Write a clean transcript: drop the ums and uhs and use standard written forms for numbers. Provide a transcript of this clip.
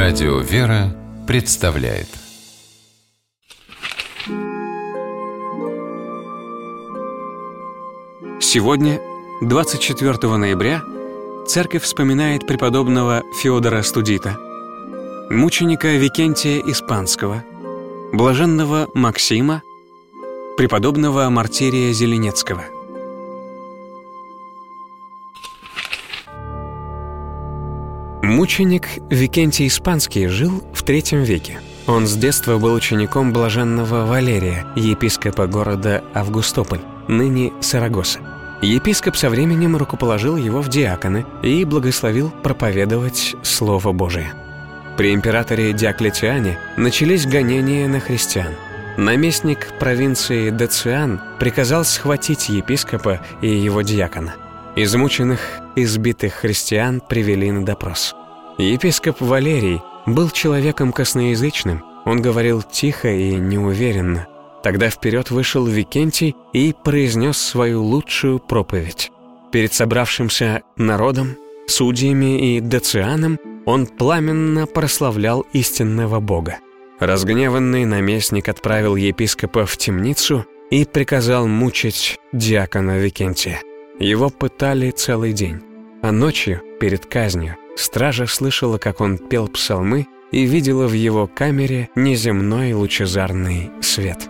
Радио «Вера» представляет. Сегодня, 24 ноября, Церковь вспоминает преподобного Феодора Студита, мученика Викентия Испанского, блаженного Максима, преподобного Мартирия Зеленецкого. Мученик Викентий Испанский жил в III веке. Он с детства был учеником блаженного Валерия, епископа города Августополь, ныне Сарагоса. Епископ со временем рукоположил его в диаконы и благословил проповедовать Слово Божие. При императоре Диоклетиане начались гонения на христиан. Наместник провинции Дециан приказал схватить епископа и его диакона. Измученных, избитых христиан привели на допрос. Епископ Валерий был человеком косноязычным, он говорил тихо и неуверенно. Тогда вперед вышел Викентий и произнес свою лучшую проповедь. Перед собравшимся народом, судьями и Децианом он пламенно прославлял истинного Бога. Разгневанный наместник отправил епископа в темницу и приказал мучить диакона Викентия. Его пытали целый день, а ночью, перед казнью, стража слышала, как он пел псалмы, и видела в его камере неземной лучезарный свет.